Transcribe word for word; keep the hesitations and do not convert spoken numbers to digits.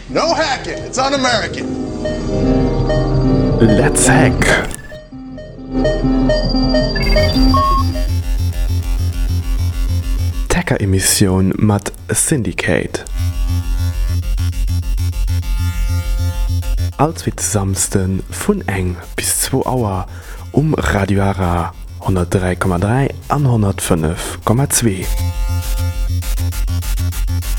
No hacking, it's un-American. Let's hack. Tacker-Emission mat Syndicate. Allzwit samsten vun eng bis zwei Auer um Radio Ara hundertdrei Komma drei an hundertfünf Komma zwei.